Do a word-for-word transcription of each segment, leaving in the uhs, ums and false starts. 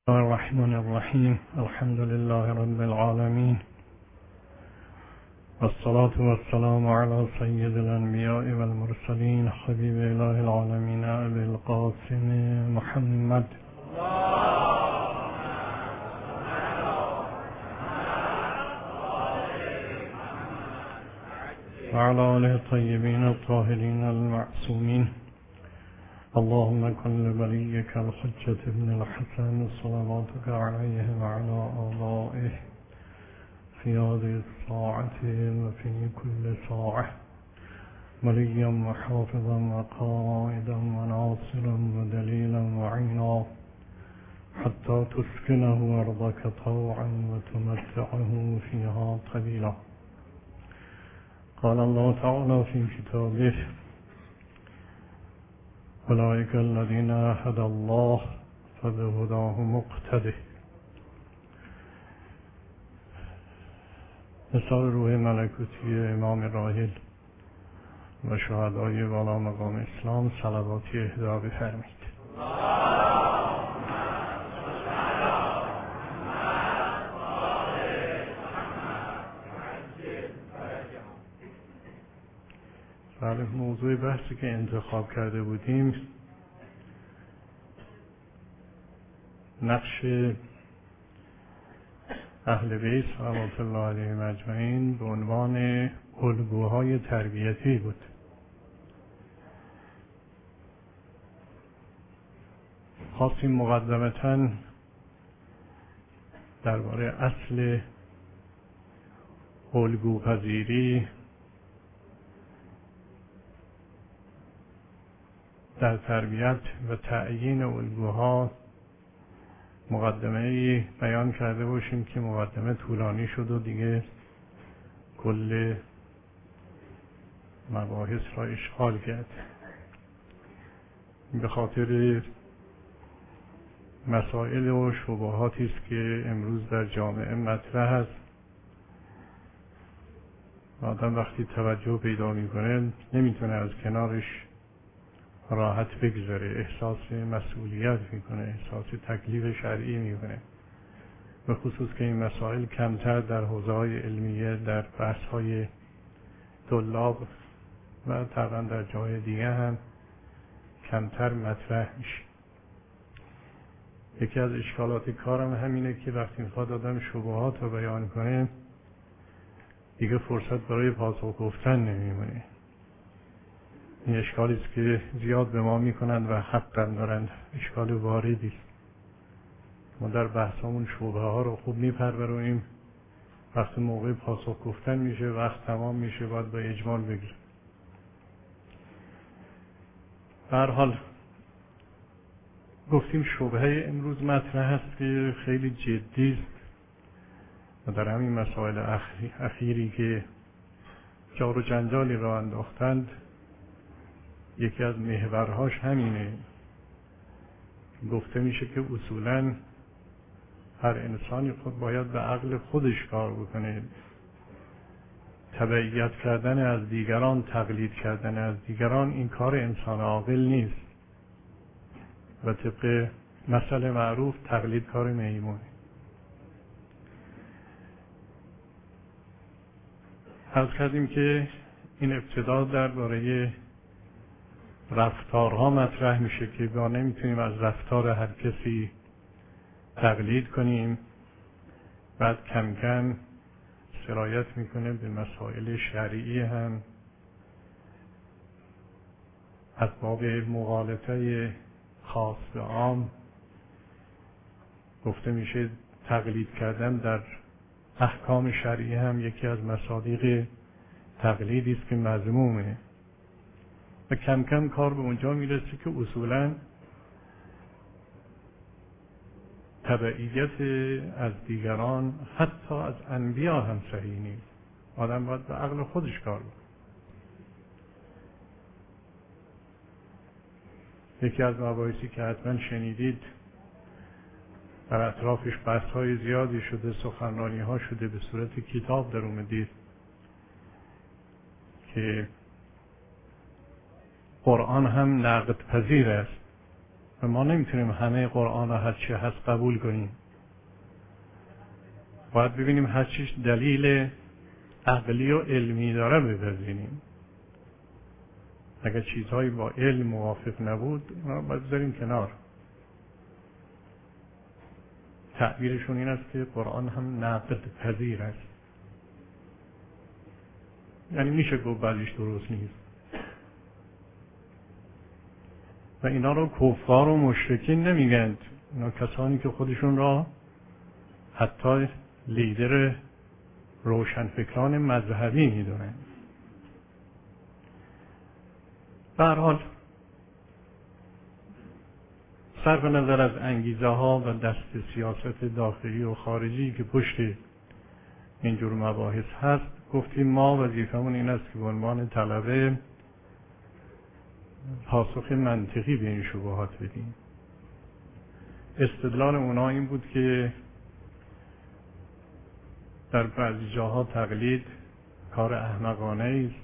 الرحمن الرحیم. الحمد لله رب العالمین والصلاة والسلام على سید الانبیاء والمرسلین حبیب اله العالمین ابی القاسم محمد وعلى آله الطيبين الطاهرين المعصومين. اللهم كن لوليك الحجة ابن الحسن صلواتك عليه وعلى آبائه في هذه الساعة وفي كل ساعة وليا وحافظا وقائدا وناصرا ودليلا وعينا حتى تسكنه أرضك طوعا وتمتعه فيها قليلا. قال الله تعالى في كتابه: أولئك الذين هدى الله فبهداه مقتده. مثال روح ملکوتی امام راحل و شهدای والا مقام اسلام صلواتی اهدا بفرمایید. بله، موضوع بحثی که انتخاب کرده بودیم نقش اهل بیت صلوات الله علیهم اجمعین به عنوان الگوهای تربیتی بود. خواستیم مقدمتاً درباره اصل الگوپذیری در تربیت و تعیین الگوها مقدمه‌ای بیان کرده باشیم که مقدمه طولانی شد و دیگه کل مباحث را اشغال کرد. به خاطر مسائل و شبهاتی است که امروز در جامعه مطرح است. آدم وقتی توجه پیدا میکنه نمیتونه از کنارش راحت بگذاره، احساس مسئولیت میکنه، احساس تکلیف شرعی میکنه. به خصوص که این مسائل کمتر در حوزه‌های علمیه، در بحث‌های طلاب و طبعا در جای دیگه هم کمتر مطرح میشه. یکی از اشکالات کارم همینه که وقتی میخواد آدم شبهات رو بیان کنه دیگه فرصت برای پاسخ گفتن نمیمونه. این اشکالی است که زیاد به ما میکنند و حقا دارند. اشکال واردی است. ما در بحثامون شبهه ها رو خوب میپرورونیم، وقتی موقع پاسخ گفتن میشه، وقت تمام میشه، باید به اجمال بگیریم. به هر حال گفتیم شبهه امروز مطرح است که خیلی جدی است و در همین مسائل اخیری که جار و جنجالی را انداختند یکی از محورهاش همینه. گفته میشه که اصولاً هر انسانی خود باید به عقل خودش کار بکنه. تبعیت کردن از دیگران، تقلید کردن از دیگران این کار انسان عاقل نیست و طبق مثل معروف تقلید کار میمونه. عرض کردیم که این ابتدا درباره رفتارها مطرح میشه که ما نمیتونیم از رفتار هر کسی تقلید کنیم. بعد کم کم سرایت میکنه به مسائل شرعی هم، از باب مغالطه خاص به عام گفته میشه تقلید کردن در احکام شرعی هم یکی از مصادیق تقلیدی است که مذمومه و کم کم کار به اونجا میرسه که اصولاً تبعیت از دیگران حتی از انبیا هم صحیح نیست. آدم باید به عقل خودش کار بکنه. یکی از مباحثی که حتما شنیدید در اطرافش بحث‌های زیادی شده، سخنرانی‌ها شده، به صورت کتاب در اومدید که قرآن هم نقد پذیر است و ما نمیتونیم همه قرآن را هر چی هست قبول کنیم. باید ببینیم هر چیش دلیل عقلی و علمی داره بپذیریم. اگر چیزهایی با علم موافق نبود ما باید بذاریم کنار. تعبیرشون این است که قرآن هم نقد پذیر است، یعنی میشه گفت بعضیش درست نیست. و اینا رو کفار و مشرکین نمیگند، اینا کسانی که خودشون را حتی لیدر روشنفکران مذهبی میدونن. به هر حال صرف نظر از انگیزه ها و دست سیاست داخلی و خارجی که پشت اینجور مباحث هست، گفتیم ما وظیفمون این است که به عنوان طلبه پاسخ منطقی به این شبهات بدیم. استدلال اونا این بود که در بعضی جاها تقلید کار احمقانه است،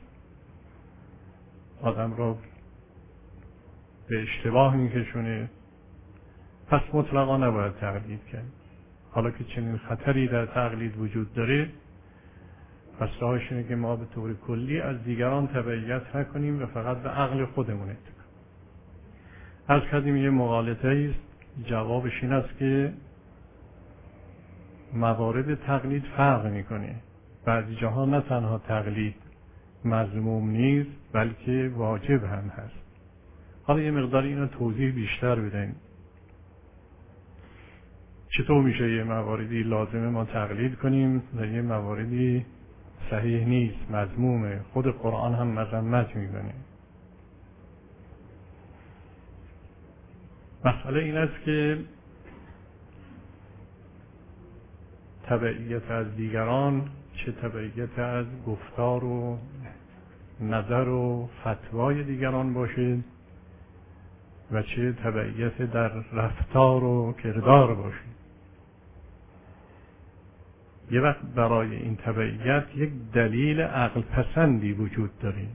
آدم را به اشتباه میکشونه، پس مطلقا نباید تقلید کرد. حالا که چنین خطری در تقلید وجود داره، پس راهش اینه که ما به طور کلی از دیگران تبعیت نکنیم و فقط به عقل خودمون اتکا. از کردیم یه مغالطه است، جوابش این است که موارد تقلید فرق میکنه. بعضی جاها نه تنها تقلید مذموم نیست بلکه واجب هم هست. حالا یه مقدار اینو توضیح بیشتر بدیم. چطور میشه یه مواردی لازمه ما تقلید کنیم و یه مواردی صحیح نیست، مذمومه، خود قرآن هم مذمت میکنه. مسئله این است که تبعیت از دیگران، چه تبعیت از گفتار و نظر و فتوای دیگران باشه و چه تبعیت در رفتار و کردار باشه. یه وقت برای این تبعیت یک دلیل عقل پسندی وجود داره،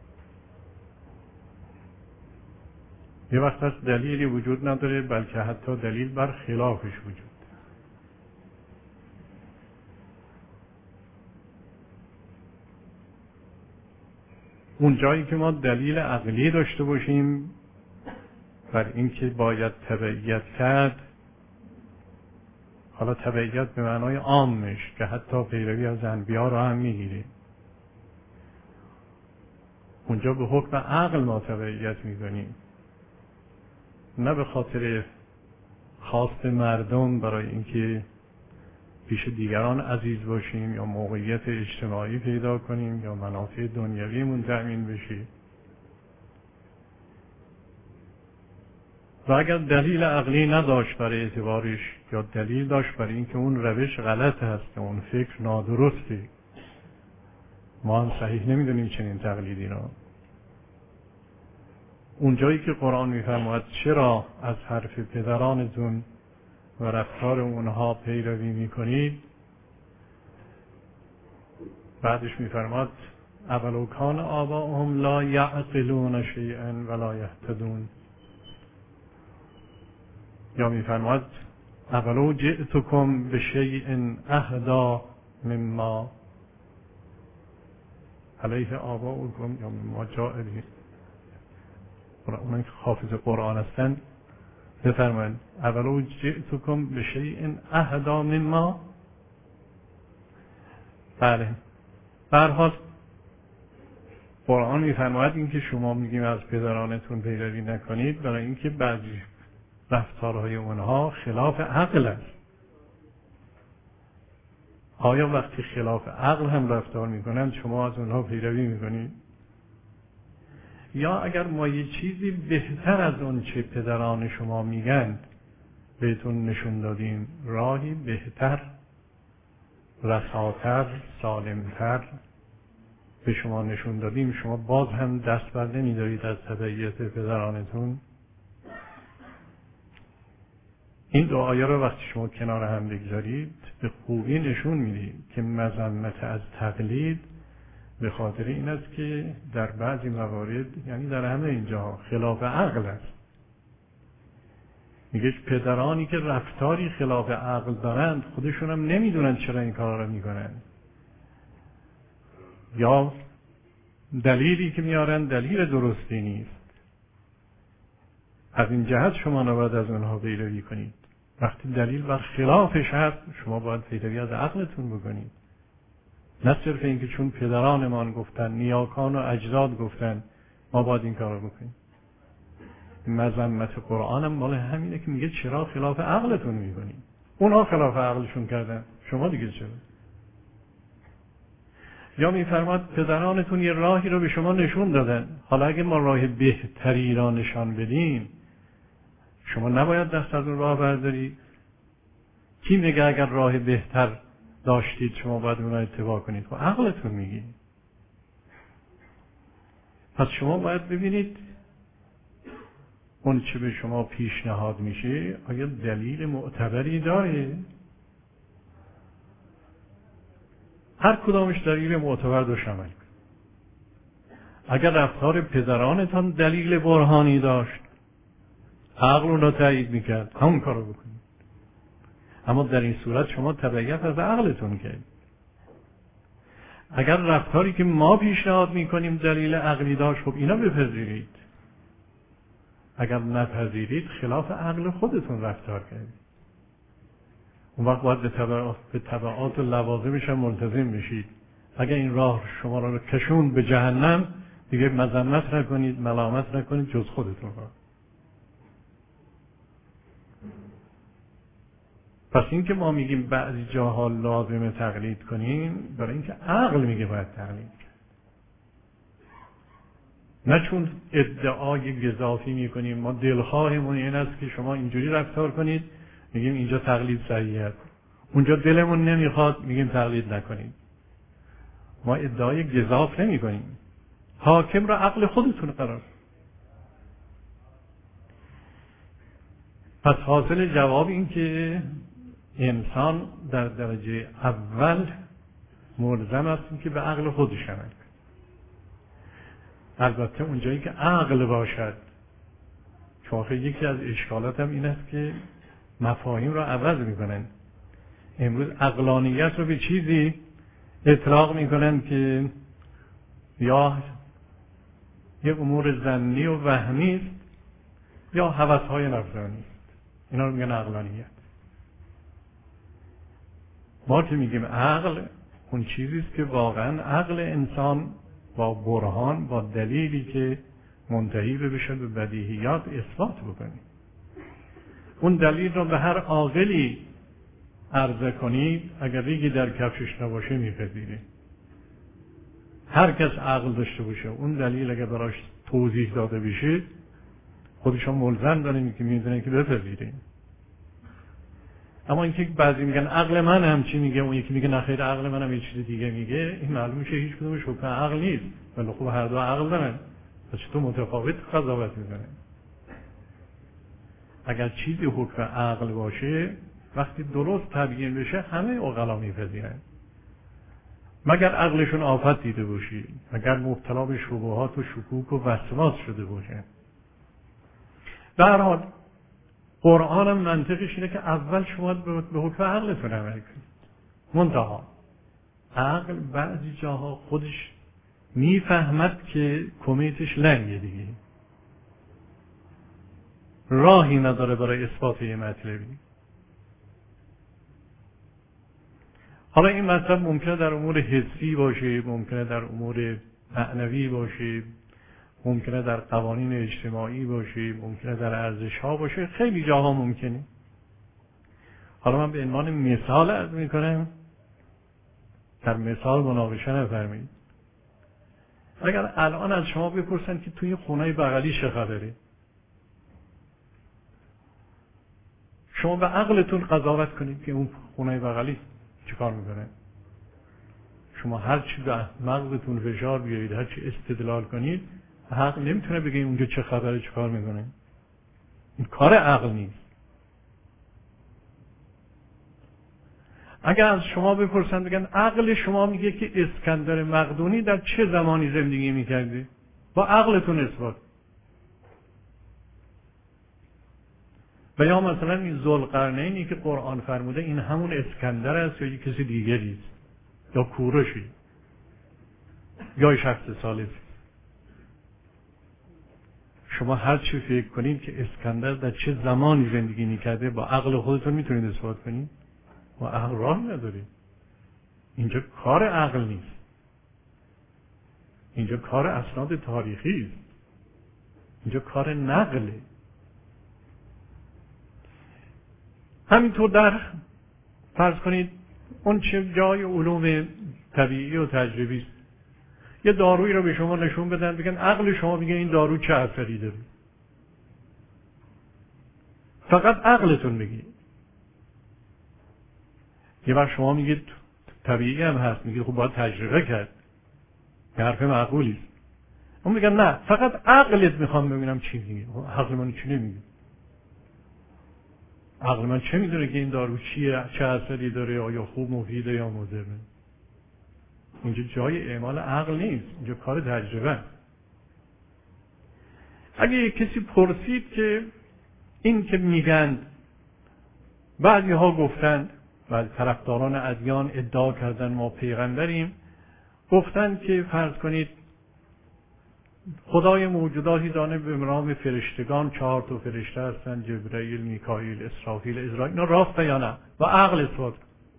یه وقت از دلیلی وجود نداره بلکه حتی دلیل بر خلافش وجود. اون جایی که ما دلیل عقلی داشته باشیم بر اینکه باید تبعیت کرد، حالا تبعیت به معنای عامش که حتی پیروی از انبیا رو هم میگیره، اونجا به حکم عقل ما تبعیت میکنیم، نه به خاطر خواست مردم برای اینکه پیش دیگران عزیز باشیم یا موقعیت اجتماعی پیدا کنیم یا منافع دنیویمون تأمین بشه. و اگر دلیل عقلی نداشت برای اعتبارش یا دلیل داشت برای اینکه اون روش غلط هست، اون فکر نادرسته، ما هم صحیح نمیدونیم چنین تقلیدی را، اون جایی که قرآن میفرماید چرا از حرف پدرانتون و رفتار اونها پیروی میکنید، بعدش میفرماید اولو کان آباؤهم لا یعقلون شیئا ولا یهتدون، یا میفرماید اولو جئتکم بشیء اهدی مما علیه آباؤکم یا مما جاء به. اونایی که حافظ قرآن هستن بفرمایید اولو جئتکم بشیء اهدی مما. بله، به هر حال قرآن میفرماید این که شما میگیم از پدرانتون پیروی نکنید برای اینکه بعضی رفتارهای اونها خلاف عقل است. آیا وقتی خلاف عقل هم رفتار میکنند شما از اونها پیروی میکنید؟ یا اگر ما یه چیزی بهتر از اون چه پدران شما میگن بهتون نشون دادیم، راهی بهتر، رساتر، سالمتر به شما نشون دادیم، شما باز هم دست بر نمیدارید از تبعیت پدرانتون؟ این دو آیه رو وقتی شما کنار هم بگذارید به خوبی نشون میدید که مذمت از تقلید به خاطر این است که در بعضی موارد، یعنی در همه اینجا، خلاف عقل است. میگه پدرانی که رفتاری خلاف عقل دارند خودشون هم نمیدونن چرا این کارا رو میکنن، یا دلیلی که میارن دلیل درستی نیست. از این جهت شما نباید از اونها پیروی کنید. وقتی دلیل بر خلافش هست شما باید پیروی از عقلتون بکنید، نه صرف اینکه چون پدرانمان گفتن، نیاکان و اجداد گفتن ما باید این کارو بکنیم. مذمت قرآن هم مال همینه که میگه چرا خلاف عقلتون میکنید. اونها خلاف عقلشون کردن، شما دیگه چرا؟ یا میفرماد پدرانتون یه راهی رو به شما نشون دادن، حالا اگه ما راه بهتری را نشان بدیم شما نباید دست از اون راه بردارید. کی میگه اگر راه بهتر داشتید شما باید اون را اتباع کنید؟ و عقلتون میگه. پس شما باید ببینید اون چه به شما پیشنهاد میشه آیا دلیل معتبری داره؟ هر کدامش دلیل معتبر داشت عمل کن. اگر رفتار پدرانتان دلیل برهانی داشت، عقل اون را تایید میکرد، همون کارو بکنید. اما در این صورت شما تبعیت از عقلتون کرد. اگر رفتاری که ما پیشنهاد میکنیم دلیل عقلی داشت، خب اینا بپذیرید. اگر نپذیرید خلاف عقل خودتون رفتار کردید. اون وقت باید به تبعات, به تبعات و لوازمش هم ملتزم بشید. اگر این راه شما را کشون به جهنم دیگه مذمت نکنید، ملامت نکنید جز خودتون را. پس این که ما میگیم بعضی جاها لازمه تقلید کنیم برای اینکه عقل میگه باید تقلید کنیم، نه چون ادعای گزافی میکنیم. ما دلخواهمون این است که شما اینجوری رفتار کنید، میگیم اینجا تقلید صحیح است. اونجا دلمون نمیخواد میگیم تقلید نکنید. ما ادعای گزاف نمی کنیم. حاکم را عقل خودتون قرار. پس حاصل جواب این که انسان در درجه اول ملزم است که به عقل خودش عمل کنه. البته اونجایی که عقل باشد، چون یکی از اشکالات هم این است که مفاهیم را عوض میکنن. امروز عقلانیت رو به چیزی اطلاق میکنن که یا یه امور ظنی و وهمی است یا هوس‌های نفسانی است. اینا رو میگن عقلانیت. ما که میگیم عقل اون چیزی است که واقعا عقل انسان با برهان، با دلیلی که منتهی بشه به بدیهیات اثبات بکنه. اون دلیل رو به هر عاقلی عرضه کنید، اگر ریگی در کفشش نباشه میپذیره. هر کس عقل داشته باشه اون دلیل اگر براش توضیح داده بشه خودشون ملزم دارن که میدونن که بپذیره. اما اینکه بعضی میگن عقل من هم چی میگه، اون یکی میگه نه خیر عقل من هم یه چیز دیگه میگه، این معلوم میشه هیچ کدومش حکم عقل نیست. ولی خب هر دو عقل دارن، پس چطور متفاوت قضاوت میکنن؟ اگر چیزی حکم عقل باشه وقتی درست تبیین بشه همه عقلا میپذیرن، مگر عقلشون آفت دیده باشه، مگر مبتلا به شبهات و شکوک و وسواس شده باشه. در هر حال قرآن هم منطقش اینه که اول شما به حکم عقلتون عمل کنید. منتها عقل بعضی جاها خودش میفهمد که کمیتش لنگه دیگه، راهی نداره برای اثبات یه مطلبی. حالا این مطلب ممکنه در امور حسی باشه، ممکنه در امور معنوی باشه، ممکنه در قوانین اجتماعی باشه، ممکنه در ارزش ها باشه، خیلی جاها ممکنه. حالا من به عنوان مثال عرض میکنم، در مثال مناقشه نفرمایید. اگر الان از شما بپرسن که توی خونه بغلی چه خبره، شما به عقلتون قضاوت کنید که اون خونه بغلی چه کار میکنه. شما هر چی به مغزتون فشار بیارید، هر چی استدلال کنید، عقل نمیتونه بگه اونجا چه خبره، چه کار میکنه. این کار عقل نیست. اگر از شما بپرسن بگن عقل شما میگه که اسکندر مقدونی در چه زمانی زندگی میکرده، با عقلتون اثبات. و یا مثلا این ذوالقرنینی که قرآن فرموده این همون اسکندر است یا کسی دیگری است یا کوروشی یا شخص ثالثی. شما هر چی فکر کنید که اسکندر در چه زمانی زندگی میکرده با عقل خودتون میتونید اثبات کنید؟ با عقل راه ندارید. اینجا کار عقل نیست، اینجا کار اسناد تاریخی است، اینجا کار نقله. همینطور در فرض کنید اون چه جای علوم طبیعی و تجربی است، یه دارویی رو به شما نشون بدن بگن عقل شما میگه این دارو چه اثری داره، فقط عقلتون میگه. یه وقت شما میگید طبیعی هم هست، میگید خب باید تجربه کرد، که حرف معقولی است. اون میگن نه فقط عقلت میخوام ببینم چی میگه. عقل من چی نمیگه؟ عقل من چه میدونه که این دارو چیه، چه اثری داره، آیا خوب مفیده یا مضره؟ اینجا جای اعمال عقل نیست، اینجا کار تجربه. اگه یک کسی پرسید که این که میگن بعضی ها گفتند و طرفداران ادیان ادعا کردن ما پیغمبریم، گفتند که فرض کنید خدای موجوداتی دانه به نام فرشتگان چهار تا فرشته هستند، جبرئیل، میکائیل، اسرافیل، عزرائیل. اینا راست یا نه؟ و عقل اثبات.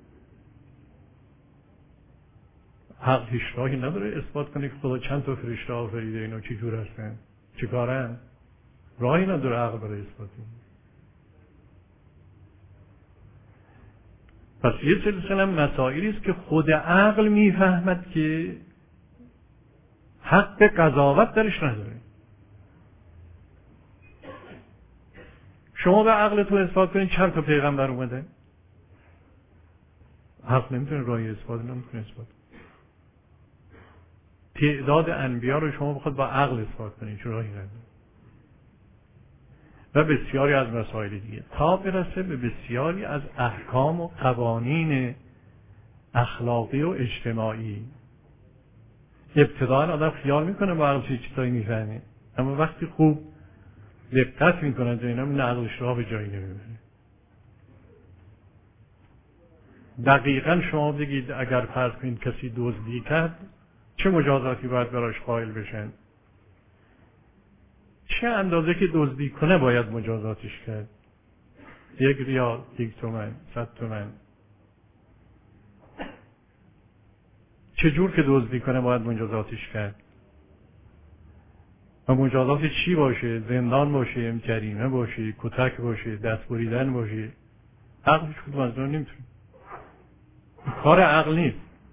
عقل هیچ راهی نداره اثبات کنه که خدا چند تا فرشته آفریده، اینا چی جور هستن، چی کارن؟ راهی نداره عقل برای اثبات. پس یه سلسله مسائلی است که خود عقل میفهمد که حق قضاوت درش نداره. شما به عقلتون اثبات کنید چند تا پیغمبر اومده؟ عقل نمیتونه راهی اثبات نمیتونه اثبات. تعداد انبیا رو شما بخواد با عقل اثبات کنید چه راهی نداره. و بسیاری از مسائل دیگه تا برسه به بسیاری از احکام و قوانین اخلاقی و اجتماعی. ابتداء آدم خیال میکنه با عقل چه چیزایی میفهمه، اما وقتی خوب دقت میکنه در اینا این عقلش راه به جایی نمیبره. دقیقا شما بگید اگر فرض کنید کسی دزدی کرد چه مجازاتی باید براش قائل بشن؟ چه اندازه که دزدی کنه باید مجازاتش کرد؟ یک ریال، یک تومن، صد تومن. چه جور که دزدی کنه باید مجازاتش کرد؟ و مجازات چی باشه؟ زندان باشه، جریمه باشه، کتک باشه، دست بریدن باشه؟ عقلش خود منظور نمیتونه. کار عقل نیست.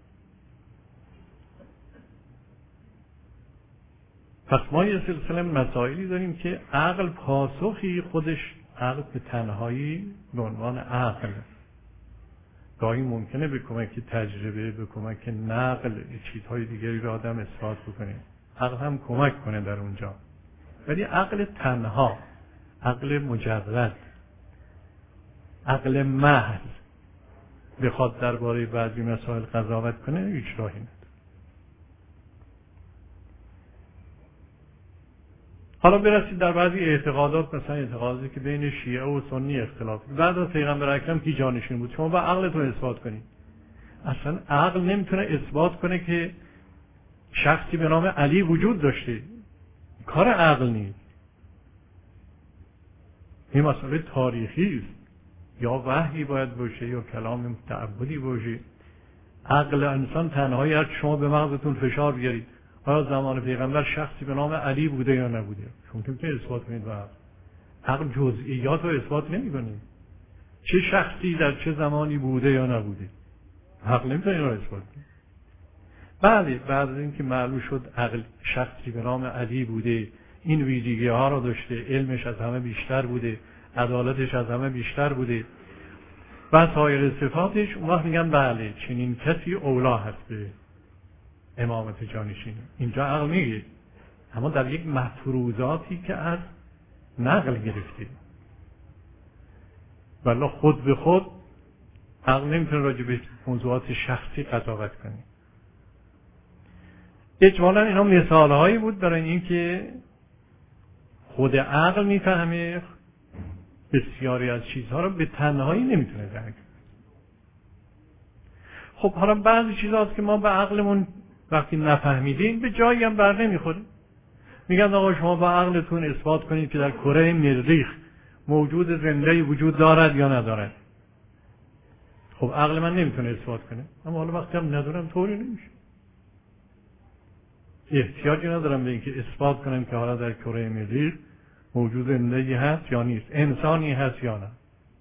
پس ما یه سلسله مسائلی داریم که عقل پاسخی خودش، عقل به تنهایی به عنوان عقل گاهی ممکنه به کمک تجربه، به کمک نقل چیزهای دیگری رو آدم اثبات بکنه، عقل هم کمک کنه در اونجا. ولی عقل تنها، عقل مجرد، عقل محض بخواد درباره بعضی مسائل قضاوت کنه هیچ راهی نداره. حالا برسید در بعضی اعتقادات، مثلا اعتقادی که بین شیعه و سنی اختلاف بعد از پیغمبر اکرم کی جانشین بود، شما با عقلتون اثبات کنید. اصلا عقل نمیتونه اثبات کنه که شخصی به نام علی وجود داشته، کار عقل نیست. این مسئله تاریخی است، یا وحی باید باشه یا کلام تعبدی باشه. عقل انسان تنهایی هر شما به مغزتون فشار بیارید آیا زمان پیغمبر شخصی به نام علی بوده یا نبوده، شما که اثبات کنید با عقل. عقل جزئیات رو اثبات نمی‌کنه. چه شخصی در چه زمانی بوده یا نبوده، عقل نمی‌تونه رو اثبات کنه. بله بعد از اینکه معلوم شد عقل شخصی به نام علی بوده، این ویژگی ها رو داشته، علمش از همه بیشتر بوده، عدالتش از همه بیشتر بوده و سایر صفاتش، اون وقت میگن بله چنین کسی اولا هست به امامت جانشین. اینجا عقل میگه، اما در یک مفروضاتی که از نقل گرفته، ولی خود به خود عقل نمیتونه راجع به موضوعات شخصی قضاوت کنه. اجمالا اینا مثال هایی بود برای اینکه خود عقل میفهمه بسیاری از چیزها رو به تنهایی نمیتونه درک. خب حالا بعضی چیزهاست که ما به عقلمون وقتی نفهمیدیم به جایی هم بر نمیخوره. میگن آقا شما با عقلتون اثبات کنید که در کره مریخ موجود زنده وجود دارد یا ندارد. خب عقل من نمیتونه اثبات کنه، اما حالا وقتی هم ندارم طوری نمیشه. احتیاجی ندارم به اینکه اثبات کنم که حالا در کره مریخ موجود زندگی هست یا نیست، انسانی هست یا نه.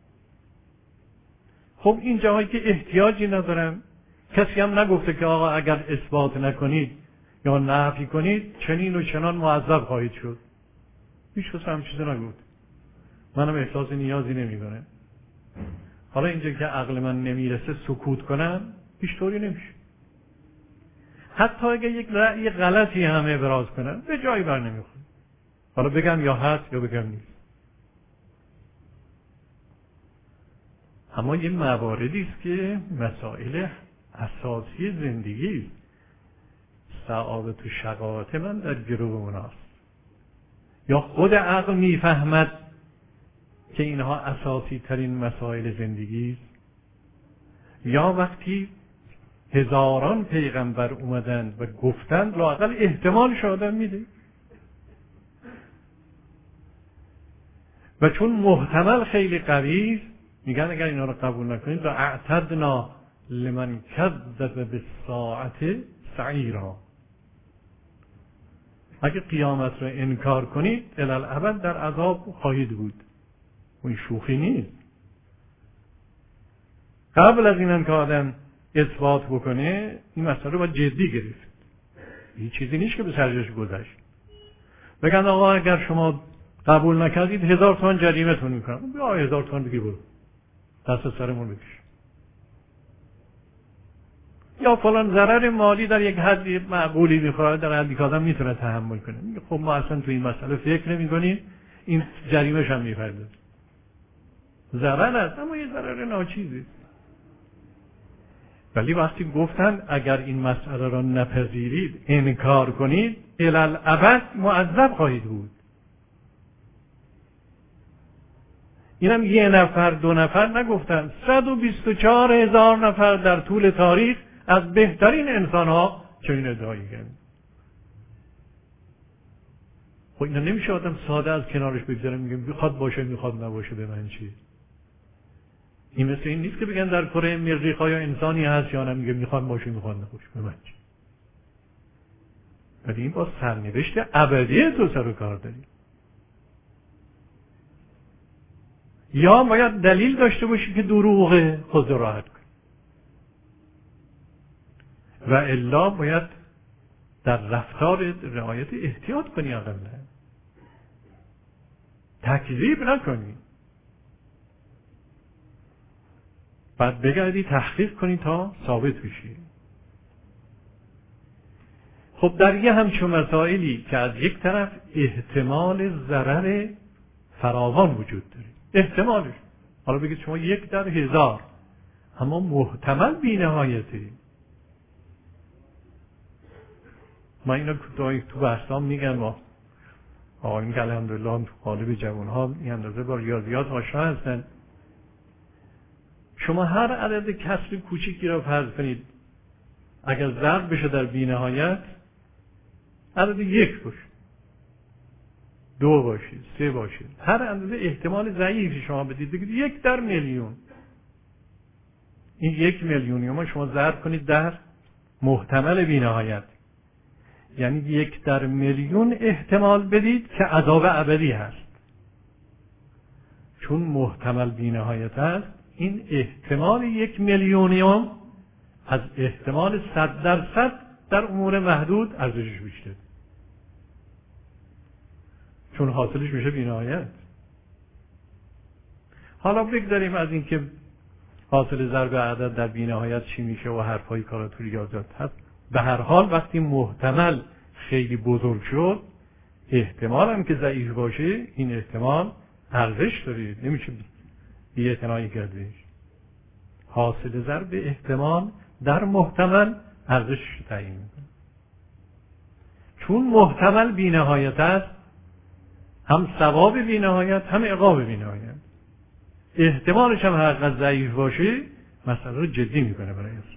خب این جاهایی که احتیاجی ندارم، کسی هم نگفته که آقا اگر اثبات نکنید یا نفی کنید چنین و چنان معذب خواهید شد. هیچ کس هم چیزی نگفت. منم احساس نیازی نمیکنم. حالا اینجا که عقل من نمیرسه سکوت کنم هیچ طوری نمیشه. حتی اگه یک رأی غلطی هم ابراز کنم به جایی بر نمیخوره. حالا بگم یا هست یا بگم نیست. اما یه مواردی است که مسائل اساسی زندگی است. سعادت و شقاوت من در گروه اوناست. یا خود عقل میفهمد که اینها اساسی ترین مسائل زندگی است، یا وقتی هزاران پیغمبر اومدند و گفتند لااقل احتمالش آدم میده. و چون محتمل خیلی قوی است میگن اگر اینا رو قبول نکنید و اعتدنا لمن کذب بالساعة سعیرا، اگه قیامت رو انکار کنید الالابد در عذاب خواهید بود. این شوخی نیست. قبل از این که آدم اثبات بکنه این مسئله رو باید جدی گرفت. این چیزی نیست که به سرجش گذشت. بگن آقا اگر شما قبول نکردید هزار تومان جریمتون میکنم. بیا هزار تومان بگیر برو دست سرمون بکش. یا فلان ضرر مالی در یک حدی معقولی میخواد، در حدی که آدم میتونه تحمل کنه. میگه خب ما اصلا تو این مسئله فکر نمی کنیم، این جریمه‌ش هم میپرده. ضرر است اما یه ضرر ناچیزی. ولی وقتی گفتن اگر این مسئله را نپذیرید انکار کنید الالابد معذب خواهید بود. اینم یه نفر دو نفر نگفتن، صد و بیست و چهار هزار نفر در طول تاریخ از بهترین انسان ها چنین ادعایی کردن. خب اینا نمیشه آدم ساده از کنارش بگذاره میگه میخواد باشه میخواد نباشه به من چی. این مثل این نیست که بگن در کره مریخ یا انسانی هست یا نه، میگه میخواد باشه میخواد نباشه به من چی. ولی این با سرنوشت ابدی تو سر و کار داری. یا باید دلیل داشته باشی که دروغ خود راحت کن و الا باید در رفتار رعایت احتیاط کنی، اقلا تکذیب نکنی، بعد بگردی تحقیق کنی تا ثابت بشی. خب در یه همچون مسائلی که از یک طرف احتمال ضرر فراوان وجود داره، احتمالش حالا بگید شما یک در هزار، اما محتمل بی نهایتی. من اینا تو بحثام میگم و آقایون که الحمدلله تو قالب جوانها این اندازه با ریاضیات آشنا هستن. شما هر عدد کسر کوچیکی را فرض کنید اگر ضرب بشه در بی نهایت عدد یک باشه، دو باشید، سه باشید، هر اندازه احتمال ضعیفی شما بدید، بگید یک در میلیون. این یک میلیونی ما شما ضرب کنید در محتمل بی نهایت، یعنی یک در میلیون احتمال بدید که عذاب ابدی هست. چون محتمل بی نهایت هست این احتمال یک میلیونیوم از احتمال صد درصد در امور محدود ارزشش بیشتر، چون حاصلش میشه بی نهایت. حالا بگذاریم از اینکه حاصل ضرب عدد در بی نهایت چی میشه و حرفای کارا تو ریاضیات هست، به هر حال وقتی محتمل خیلی بزرگ شد احتمال هم که ضعیف باشه این احتمال ارزش داره، نمیشه بی اعتنایی کردش. حاصل ضرب احتمال در محتمل ارزشش تعیین میکنه. چون محتمل بی نهایت است هم ثواب بی نهایت هم عقاب بی نهایت. احتمالش هم حقیقت ضعیف باشه مسئله رو جدی میکنه برای انسان.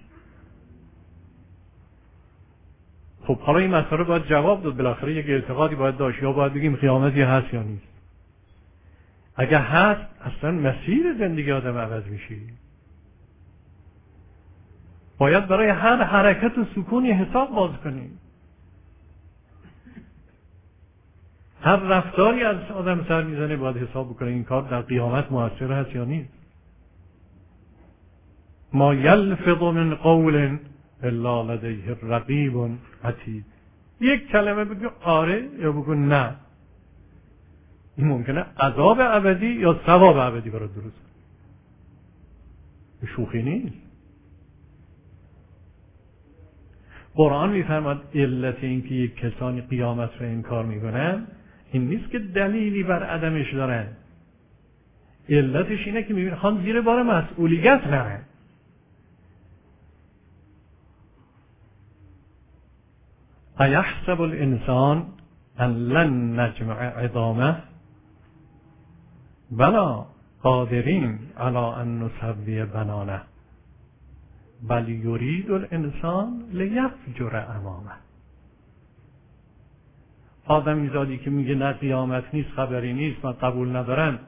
خب حالا این مسئله باید جواب داد، بالاخره یک اعتقادی باید داشت، یا باید بگیم قیامتی هست یا نیست. اگر هست اصلا مسیر زندگی آدم عوض میشه. باید برای هر حرکت و سکونی حساب باز کنیم. هر رفتاری از آدم سر میزنه باید حساب بکنه این کار در قیامت مؤثر هست یا نیست. ما یلفظ من قول الا لدیه رقیب عتید. یک کلمه بگو آره یا بگو نه، این ممکنه عذاب ابدی یا ثواب ابدی برات درست کنه. شوخی نیست. قرآن میفرماید علت این که یک کسانی قیامت رو انکار میکنن این نیست که دلیلی بر عدمش دارن، علتش اینه که میبینن خان زیر بار مسئولیت نرن. ایحسب الانسان ان لن نجمع عظامه بلا قادرین علی ان نسوی بنانه بل یرید الانسان لیفجر امامه. آدمی زادی که میگه نه قیامت نیست، خبری نیست، من قبول ندارم،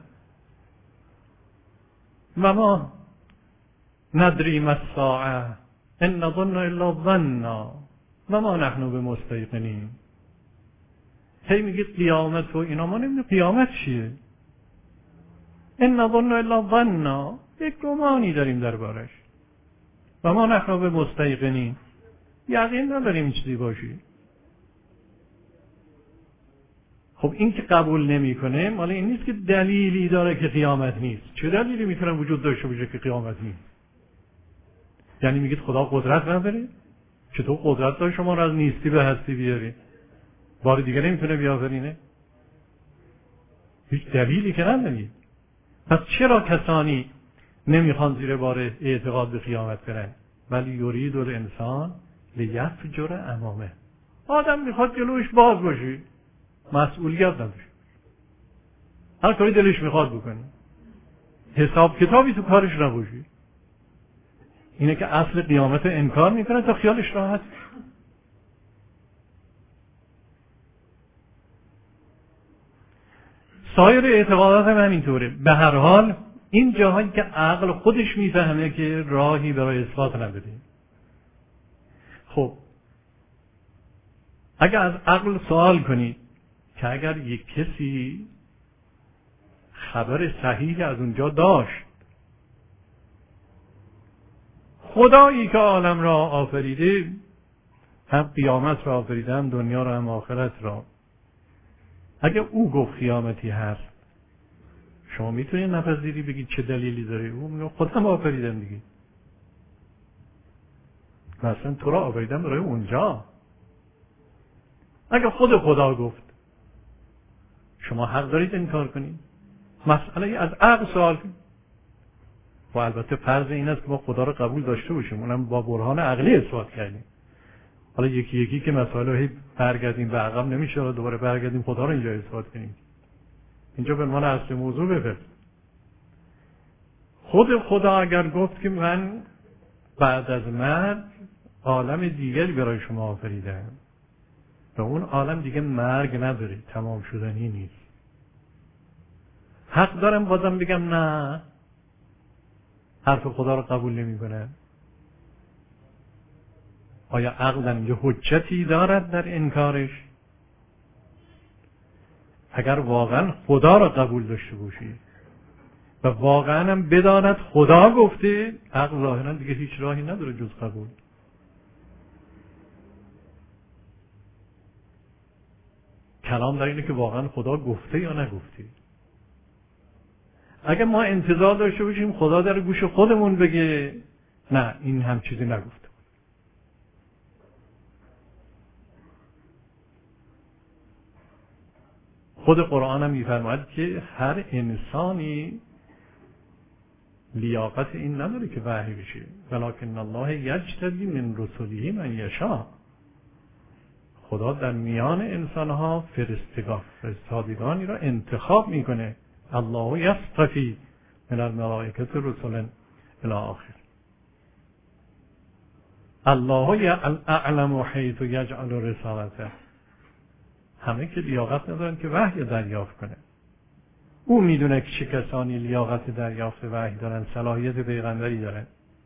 و ما ندریم الساعه ان نظن الا ظنا و ما نحن بمستيقنین. هی میگه قیامت و اینا، ما نمیدونیم قیامت چیه. ان نظن الا ظنا، یک گمانی داریم دربارش. و ما نحن بمستيقنین، یقین نداریم این چیزی باشی. خب این که قبول نمیکنه مال این نیست که دلیلی داره که قیامت نیست. چه دلیلی میتونه وجود داشته باشه که قیامت نیست؟ یعنی میگید خدا قدرت نداره؟ چطور قدرت داره شما رو از نیستی به هستی بیاری؟ بار دیگه نمیتونه بیافرینه؟ هیچ دلیلی که ندارید. پس چرا کسانی نمیخوان زیر بار اعتقاد به قیامت برن؟ ولی یرید الانسان لیفجر امامه. آدم میخواد جلوش باز باشه، مسئولیت نداره، هر کاری دلش میخواد بکنه، حساب کتابی تو کارش نباشه. اینه که اصل قیامت انکار میکنه تا خیالش راحت. سایر اعتقادات هم همینطوره. به هر حال این جاهایی که عقل خودش میفهمه که راهی برای اثبات نداره. خب اگر از عقل سوال کنید که اگر یک کسی خبر صحیح از اونجا داشت، خدایی که عالم را آفریده، هم قیامت را آفریده، هم دنیا را هم آخرت را، اگر او گفت قیامتی هست، شما میتونید نپذیری بگید چه دلیلی داره؟ او میگه خودم آفریدم دیگه، مثلا تو را آفریدم برای اونجا. اگر خود خدا گفت شما حق دارید انکار کنید. مسئله از عقل سوال کنید. و البته فرض این است که ما خدا رو قبول داشته باشیم، اونم با برهان عقلی اثبات کردیم. حالا یکی یکی که مسائل هی برگردیم به عقب نمیشه، دوباره برگردیم خدا رو اینجا اثبات کنیم. اینجا به عنوان اصل موضوع بفرست. خود خدا اگر گفت که من بعد از مرگ عالم دیگری برای شما آفریدم و اون عالم دیگه مرگ نداره، تمام شدنی نیست، حق دارم بازم بگم نه، حرف خدا رو قبول نمی کنه؟ آیا عقل در اینجا حجتی دارد در انکارش؟ اگر واقعا خدا را قبول داشته باشی و واقعا هم بداند خدا گفته، عقل ظاهرا دیگه هیچ راهی نداره جز قبول. کلام در اینه که واقعا خدا گفته یا نگفته. اگه ما انتظار داشته باشیم خدا در گوش خودمون بگه نه این هم چیزی نگفته، خود قرآن هم میفرماید که هر انسانی لیاقت این نداره که وحی بشه، ولکن الله یجتبی من رسله من یشاء. خدا در میان انسانها فرستگان فرستادگانی را انتخاب میکنه. الله یصطفی من الملائکه رسلا الی آخر. الله اعلم حیث یجعل رسالته. همه که لیاقت ندارن که وحی دریافت کنه. او میدونه که چه کسانی لیاقت دریافت وحی دارن، صلاحیت پیغمبری دارن.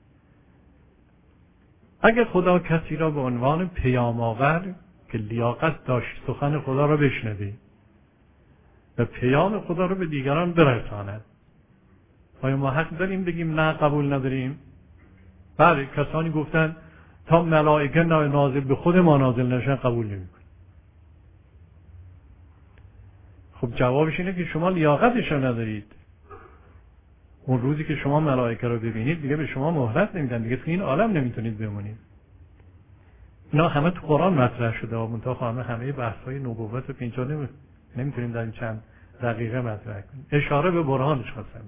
اگر خدا کسی را به عنوان پیام آور که لیاقت داشت سخن خدا را بشنوی و پیام خدا را به دیگران برساند، آیا ما حق داریم بگیم نه قبول نداریم؟ بله، کسانی گفتن تا ملائکه نازل به خود ما نازل نشن قبول نمی‌کنیم. خب جوابش اینه که شما لیاقتش رو ندارید. اون روزی که شما ملائکه رو ببینید دیگه به شما مهلت نمیدن، دیگه تو این عالم نمیتونید بمونید. اینا همه تو قرآن مطرح شده و منتها همه همه بحث‌های نبوت رو اینجا نمی... نمیتونیم در این چند دقیقه مطرح کنیم. اشاره به برهانش خواستم.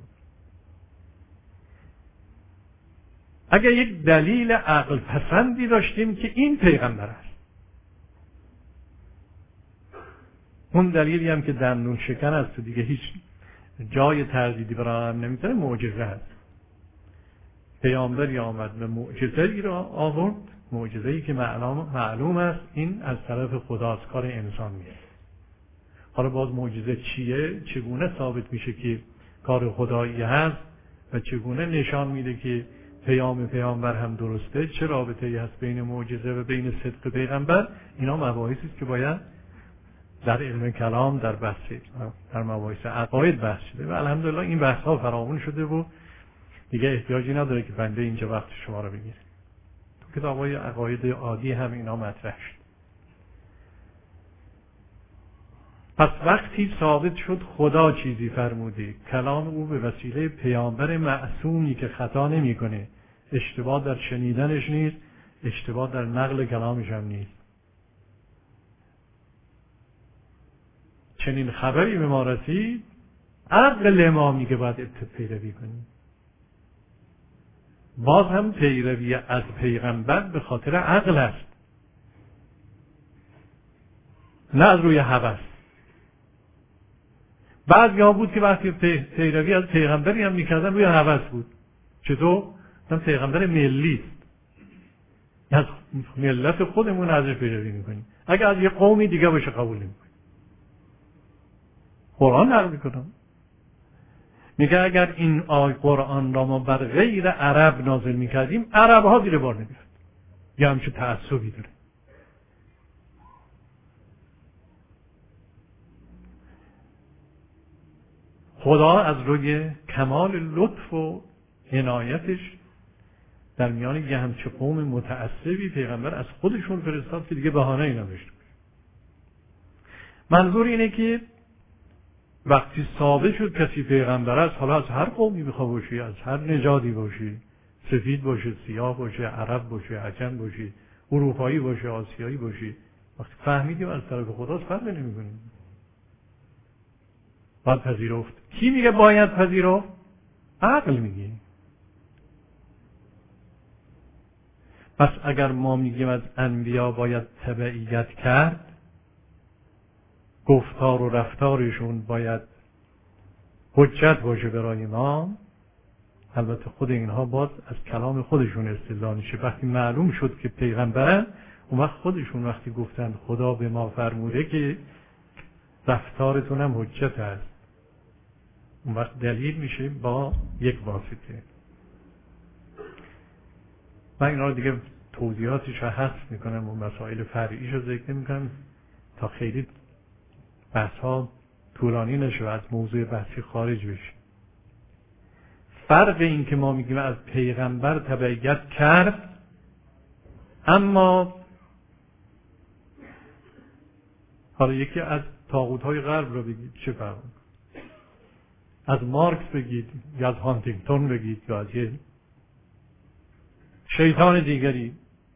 اگر یک دلیل عقل پسندی داشتیم که این پیغمبر است، اون دلیلی هم که دندون شکن است و دیگه هیچ جای تردیدی برای هم نمیتونه، معجزه است. پیامبری آمد و معجزه‌ای را آورد، معجزه‌ای که معلوم معلوم است این از طرف خداست، کار انسان نیست. حالا باز معجزه چیه؟ چگونه ثابت میشه که کار خدایی هست و چگونه نشان میده که پیام پیامبر هم درسته؟ چه رابطه‌ای هست بین معجزه و بین صدق پیغمبر؟ اینا مباحثی است که باید در علم کلام در بحث در مباحث عقاید بحث شده و الحمدلله این بحث ها فراوان شده و دیگه احتیاجی نداره که بنده اینجا وقت شما رو بگیره. تو کتاب‌های عقاید عادی هم اینا مطرح شد. پس وقتی ثابت شد خدا چیزی فرموده، کلام او به وسیله پیامبر معصومی که خطا نمی‌کنه، اشتباه در شنیدنش نیست، اشتباه در نقل کلامش هم نیست. چنین خبری به ما رسید، عقل ما میگه باید پیروی کنیم. باز هم پیروی از پیغمبر به خاطر عقل است، نه از روی هوس. بعضی ها بود که وقتی پیروی از پیغمبری هم میکردن روی هوس بود. چطور؟ من پیغمبر ملی است، از ملت خودمون ازش پیروی میکنیم. اگر از یه قومی دیگه باشه قبول نمیکنیم. قرآن نقل میکنم میگه اگر این آیه قرآن را ما بر غیر عرب نازل میکردیم عرب ها زیر بار نمیرفت. یه همچه تعصبی داره. خدا از روی کمال لطف و عنایتش در میان یه همچه قوم متعصبی پیغمبر از خودشون فرستاد که دیگه بهانه ای نداشته. منظور اینه که وقتی ثابت شد کسی پیغمبر است، حالا از هر قومی بخواه باشی، از هر نژادی باشی، سفید باشه، سیاه باشه، عرب باشه، عجم باشه، اروپایی باشه، آسیایی باشه، وقتی فهمیدیم از طرف خداست فرق نمی‌کنیم. باید پذیرفت. کی میگه باید پذیرفت؟ عقل میگه. پس اگر ما میگیم از انبیا باید تبعیت کرد، گفتار و رفتارشون باید حجت باشه برای ما، البته خود اینها باز از کلام خودشون استدلال میشه. وقتی معلوم شد که پیغمبرن، اون وقت خودشون وقتی گفتن خدا به ما فرموده که رفتارتون هم حجت هست، اون وقت دلیل میشه با یک واسطه. من اینا رو دیگه توضیحاتش رو حذف میکنم و مسائل فرعیش رو ذکر میکنم تا خیلی بحث ها طولانی نشه و از موضوع بحثی خارج بشه. فرق این که ما میگیم از پیغمبر تبعیت کرد، اما حالا یکی از طاغوت های غرب رو بگید چه فرق؟ از مارکس بگید یا از هانتینگتون بگید یا از یه شیطان دیگری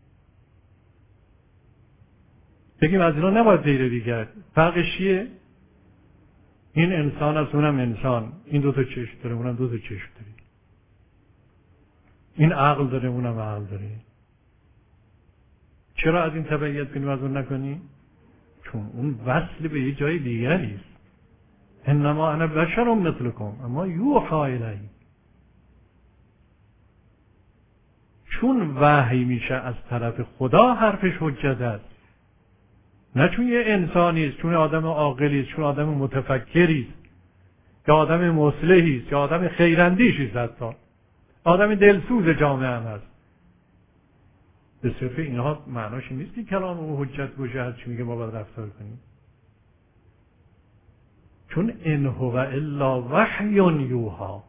بگیم از اینا نباید پیروی کرد. فرقش چیه؟ این انسان است، اونم انسان. این دو تا چشم داره، اونم دو تا چشم داره. این عقل داره، اونم عقل داره. چرا از این تبعیت کنیم از اون نکنیم؟ چون اون وصل به یه جای دیگری است. انما انا بشر مثلکم اما یوحی الی. چون وحی میشه از طرف خدا حرفش حجت است، نه چون یه انسانی است، چون آدم عاقلی است، چون آدم متفکری است، یا آدم مصلحی است، یا آدم خیراندیشی است، حتی آدم دلسوز جامعه هم هست. به صرف اینها معناش این نیست که کلام او حجت باشه، هر چی میگه ما باید رفتار کنیم. چون ان هو الا وحی یوحی،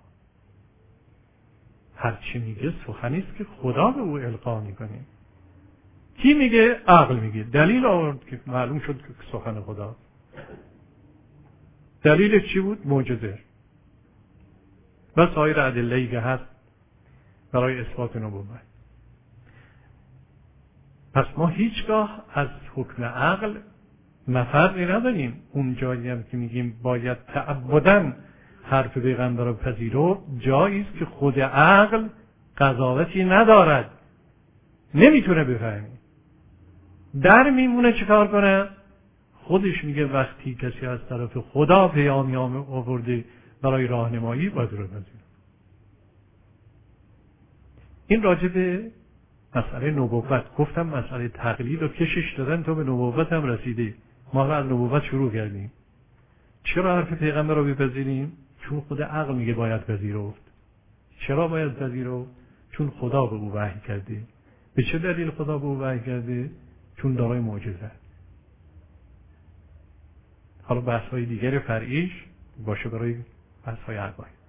هر چی میگه سخنی است که خدا به او القا میکنه. کی میگه؟ عقل میگه. دلیل آورد که معلوم شد که سخن خدا. دلیل چی بود؟ معجزه و سایر ادله‌ای که هست برای اثبات نبوت. پس ما هیچگاه از حکم عقل مفری نداریم. اون جایی هم که میگیم باید تعبداً حرف پیغمبر رو پذیرو، جایی است که خود عقل قضاوتی ندارد، نمیتونه بفهمی، در میمونه چیکار کنه؟ خودش میگه وقتی کسی از طرف خدا پیامی آورده برای راهنمایی باید رو پذیرو. این راجع به مسئله نبوت. گفتم مسئله تقلید رو کشش دادن تا به نبوت هم رسیده. ما از نبوت شروع کردیم. چرا حرف پیغمبر رو بپذیریم؟ چون خود عقل میگه باید پذیرفت. چرا باید پذیرفت؟ چون خدا به او وحی کرده. به چه دلیل خدا به او وحی کرده؟ چون دارای معجزه. حالا بحث‌های دیگر فرعیش باشه برای بحث‌های عقاید.